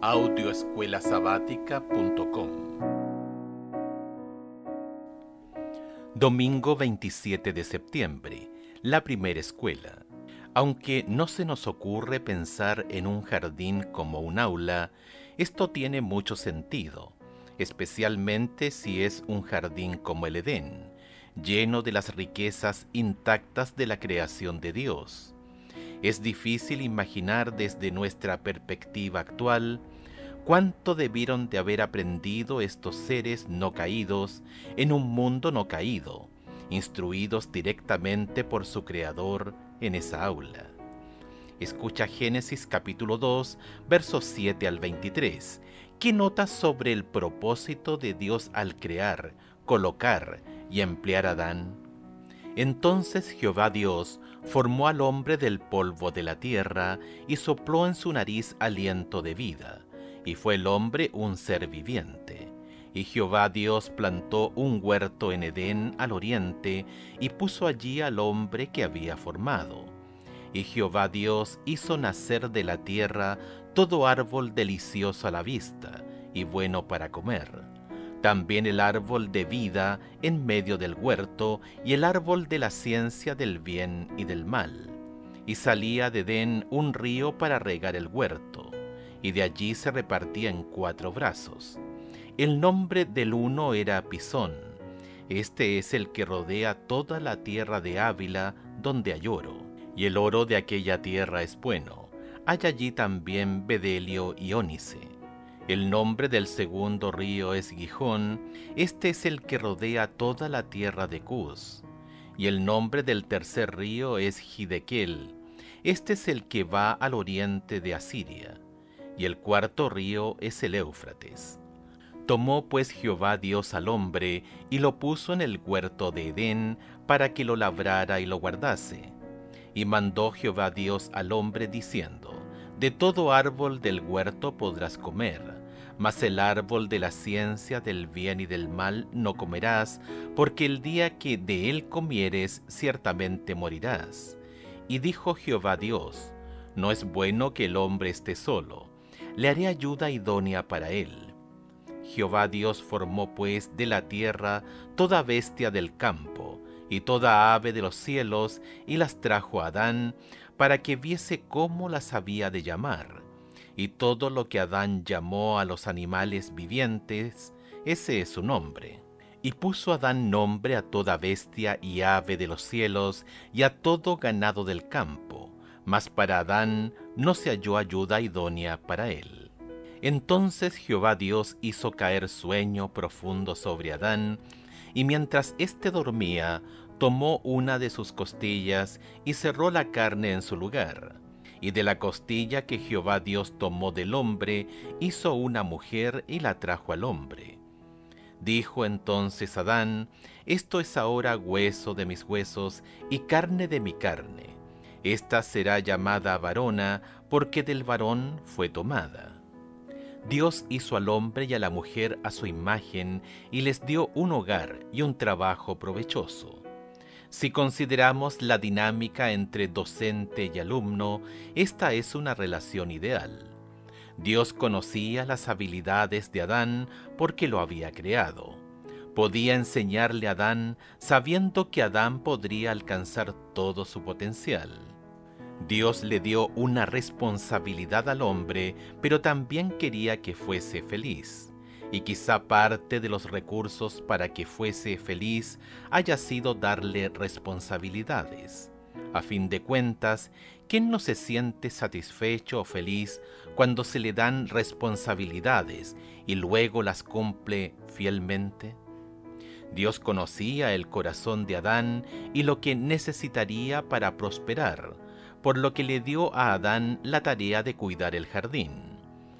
audioescuelasabática.com. Domingo 27 de septiembre, la primera escuela. Aunque no se nos ocurre pensar en un jardín como un aula, esto tiene mucho sentido, especialmente si es un jardín como el Edén, lleno de las riquezas intactas de la creación de Dios. Es difícil imaginar desde nuestra perspectiva actual cuánto debieron de haber aprendido estos seres no caídos en un mundo no caído, instruidos directamente por su Creador en esa aula. Escucha Génesis capítulo 2, versos 7 al 23, que nota sobre el propósito de Dios al crear, colocar y emplear a Adán. Entonces Jehová Dios formó al hombre del polvo de la tierra y sopló en su nariz aliento de vida, y fue el hombre un ser viviente. Y Jehová Dios plantó un huerto en Edén al oriente, y puso allí al hombre que había formado. Y Jehová Dios hizo nacer de la tierra todo árbol delicioso a la vista, y bueno para comer. También el árbol de vida en medio del huerto, y el árbol de la ciencia del bien y del mal. Y salía de Edén un río para regar el huerto, y de allí se repartía en 4 brazos. El nombre del uno era Pisón. Este es el que rodea toda la tierra de Ávila, donde hay oro, y el oro de aquella tierra es bueno. Hay allí también bedelio y ónice. El nombre del segundo río es Gihón. Este es el que rodea toda la tierra de Cus. Y el nombre del tercer río es Hidekel. Este es el que va al oriente de Asiria. Y el cuarto río es el Éufrates. Tomó pues Jehová Dios al hombre y lo puso en el huerto de Edén para que lo labrara y lo guardase. Y mandó Jehová Dios al hombre diciendo: de todo árbol del huerto podrás comer, mas el árbol de la ciencia del bien y del mal no comerás, porque el día que de él comieres ciertamente morirás. Y dijo Jehová Dios: no es bueno que el hombre esté solo, le haré ayuda idónea para él. Jehová Dios formó pues de la tierra toda bestia del campo, y toda ave de los cielos, y las trajo a Adán, para que viese cómo las había de llamar. Y todo lo que Adán llamó a los animales vivientes, ese es su nombre. Y puso Adán nombre a toda bestia y ave de los cielos, y a todo ganado del campo, mas para Adán no se halló ayuda idónea para él. Entonces Jehová Dios hizo caer sueño profundo sobre Adán, y mientras éste dormía, tomó una de sus costillas y cerró la carne en su lugar. Y de la costilla que Jehová Dios tomó del hombre, hizo una mujer y la trajo al hombre. Dijo entonces Adán: esto es ahora hueso de mis huesos y carne de mi carne. Esta será llamada varona, porque del varón fue tomada. Dios hizo al hombre y a la mujer a su imagen, y les dio un hogar y un trabajo provechoso. Si consideramos la dinámica entre docente y alumno, esta es una relación ideal. Dios conocía las habilidades de Adán porque lo había creado. Podía enseñarle a Adán sabiendo que Adán podría alcanzar todo su potencial. Dios le dio una responsabilidad al hombre, pero también quería que fuese feliz. Y quizá parte de los recursos para que fuese feliz haya sido darle responsabilidades. A fin de cuentas, ¿quién no se siente satisfecho o feliz cuando se le dan responsabilidades y luego las cumple fielmente? Dios conocía el corazón de Adán y lo que necesitaría para prosperar, por lo que le dio a Adán la tarea de cuidar el jardín.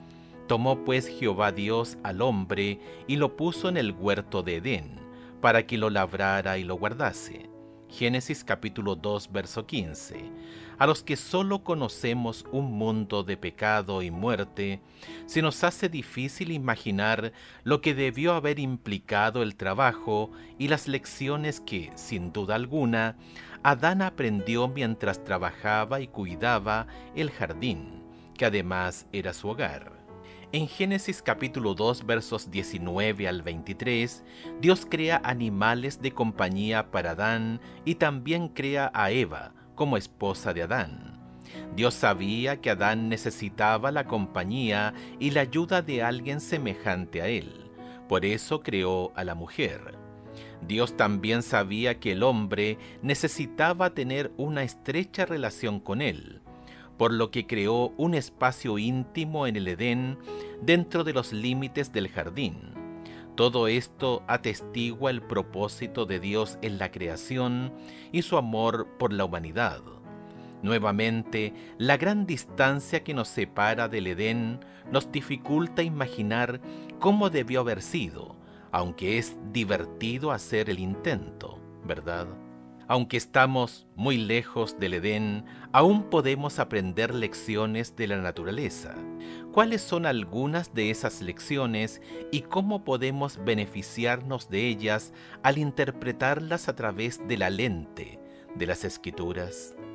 Tomó pues Jehová Dios al hombre y lo puso en el huerto de Edén, para que lo labrara y lo guardase. Génesis capítulo 2, verso 15. A los que solo conocemos un mundo de pecado y muerte, se nos hace difícil imaginar lo que debió haber implicado el trabajo y las lecciones que, sin duda alguna, Adán aprendió mientras trabajaba y cuidaba el jardín, que además era su hogar. En Génesis capítulo 2 versos 19 al 23, Dios crea animales de compañía para Adán y también crea a Eva como esposa de Adán. Dios sabía que Adán necesitaba la compañía y la ayuda de alguien semejante a él. Por eso creó a la mujer. Dios también sabía que el hombre necesitaba tener una estrecha relación con él, por lo que creó un espacio íntimo en el Edén dentro de los límites del jardín. Todo esto atestigua el propósito de Dios en la creación y su amor por la humanidad. Nuevamente, la gran distancia que nos separa del Edén nos dificulta imaginar cómo debió haber sido, aunque es divertido hacer el intento, ¿verdad? Aunque estamos muy lejos del Edén, aún podemos aprender lecciones de la naturaleza. ¿Cuáles son algunas de esas lecciones y cómo podemos beneficiarnos de ellas al interpretarlas a través de la lente de las Escrituras?